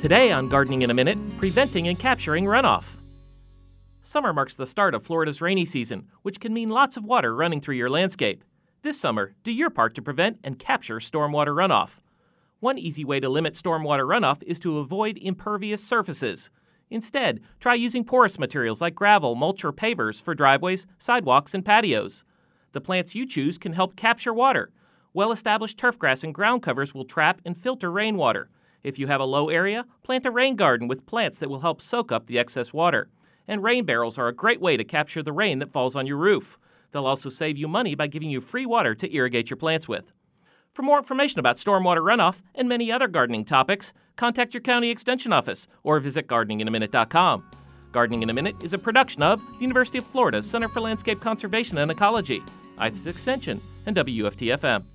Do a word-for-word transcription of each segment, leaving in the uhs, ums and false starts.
Today on Gardening in a Minute, preventing and capturing runoff. Summer marks the start of Florida's rainy season, which can mean lots of water running through your landscape. This summer, do your part to prevent and capture stormwater runoff. One easy way to limit stormwater runoff is to avoid impervious surfaces. Instead, try using porous materials like gravel, mulch, or pavers for driveways, sidewalks, and patios. The plants you choose can help capture water. Well-established turf grass and ground covers will trap and filter rainwater. If you have a low area, plant a rain garden with plants that will help soak up the excess water. And rain barrels are a great way to capture the rain that falls on your roof. They'll also save you money by giving you free water to irrigate your plants with. For more information about stormwater runoff and many other gardening topics, contact your county extension office or visit gardening in a minute dot com. Gardening in a Minute is a production of the University of Florida's Center for Landscape Conservation and Ecology, I F A S Extension, and W F T F M.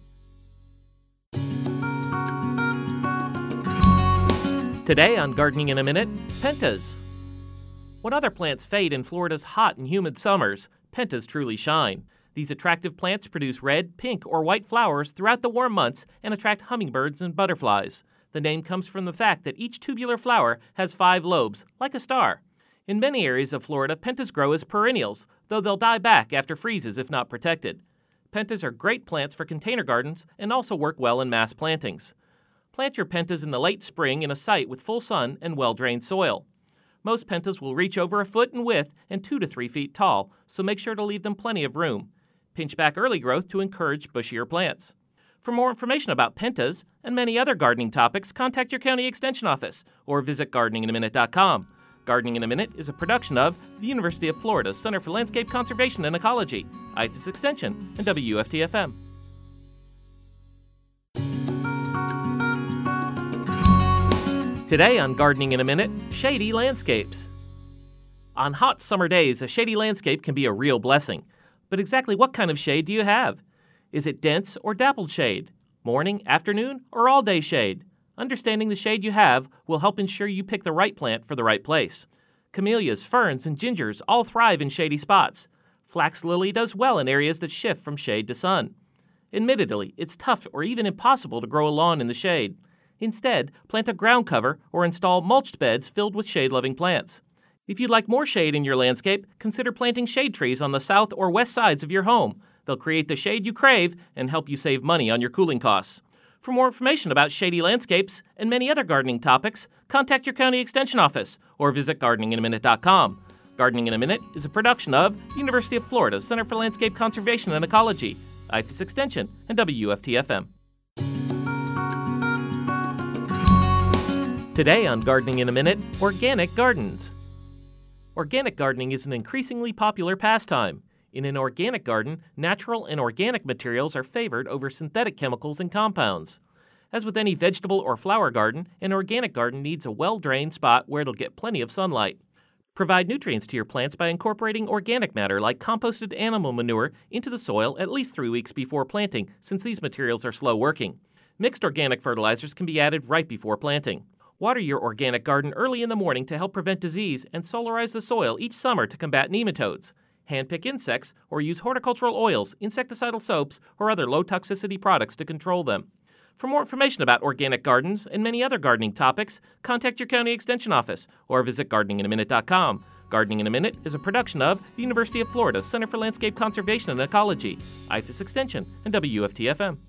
Today on Gardening in a Minute, pentas. When other plants fade in Florida's hot and humid summers, pentas truly shine. These attractive plants produce red, pink, or white flowers throughout the warm months and attract hummingbirds and butterflies. The name comes from the fact that each tubular flower has five lobes, like a star. In many areas of Florida, pentas grow as perennials, though they'll die back after freezes if not protected. Pentas are great plants for container gardens and also work well in mass plantings. Plant your pentas in the late spring in a site with full sun and well-drained soil. Most pentas will reach over a foot in width and two to three feet tall, so make sure to leave them plenty of room. Pinch back early growth to encourage bushier plants. For more information about pentas and many other gardening topics, contact your county extension office or visit gardening in a minute dot com. Gardening in a Minute is a production of the University of Florida's Center for Landscape Conservation and Ecology, I F A S Extension, and W F T F M. Today on Gardening in a Minute, shady landscapes. On hot summer days, a shady landscape can be a real blessing. But exactly what kind of shade do you have? Is it dense or dappled shade? Morning, afternoon, or all-day shade? Understanding the shade you have will help ensure you pick the right plant for the right place. Camellias, ferns, and gingers all thrive in shady spots. Flax lily does well in areas that shift from shade to sun. Admittedly, it's tough or even impossible to grow a lawn in the shade. Instead, plant a ground cover or install mulched beds filled with shade-loving plants. If you'd like more shade in your landscape, consider planting shade trees on the south or west sides of your home. They'll create the shade you crave and help you save money on your cooling costs. For more information about shady landscapes and many other gardening topics, contact your county extension office or visit gardening in a minute dot com. Gardening in a Minute is a production of the University of Florida's Center for Landscape Conservation and Ecology, I F A S Extension, and W F T F M. Today on Gardening in a Minute, organic gardens. Organic gardening is an increasingly popular pastime. In an organic garden, natural and organic materials are favored over synthetic chemicals and compounds. As with any vegetable or flower garden, an organic garden needs a well-drained spot where it'll get plenty of sunlight. Provide nutrients to your plants by incorporating organic matter like composted animal manure into the soil at least three weeks before planting, since these materials are slow working. Mixed organic fertilizers can be added right before planting. Water your organic garden early in the morning to help prevent disease and solarize the soil each summer to combat nematodes. Handpick insects or use horticultural oils, insecticidal soaps, or other low-toxicity products to control them. For more information about organic gardens and many other gardening topics, contact your county extension office or visit gardening in a minute dot com. Gardening in a Minute is a production of the University of Florida's Center for Landscape Conservation and Ecology, I F A S Extension, and W F T F M.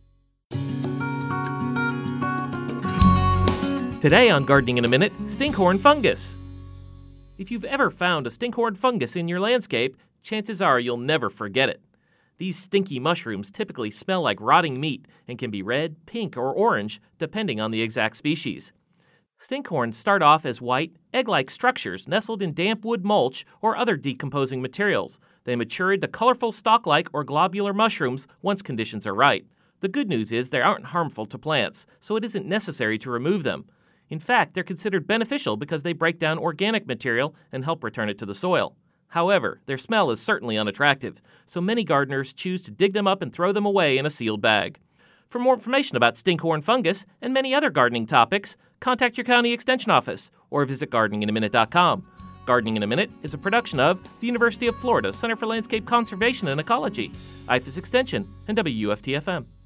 Today on Gardening in a Minute, stinkhorn fungus. If you've ever found a stinkhorn fungus in your landscape, chances are you'll never forget it. These stinky mushrooms typically smell like rotting meat and can be red, pink, or orange, depending on the exact species. Stinkhorns start off as white, egg-like structures nestled in damp wood mulch or other decomposing materials. They mature into colorful stalk-like or globular mushrooms once conditions are right. The good news is they aren't harmful to plants, so it isn't necessary to remove them. In fact, they're considered beneficial because they break down organic material and help return it to the soil. However, their smell is certainly unattractive, so many gardeners choose to dig them up and throw them away in a sealed bag. For more information about stinkhorn fungus and many other gardening topics, contact your county extension office or visit gardening in a minute dot com. Gardening in a Minute is a production of the University of Florida Center for Landscape Conservation and Ecology, I F A S Extension, and W F T F M.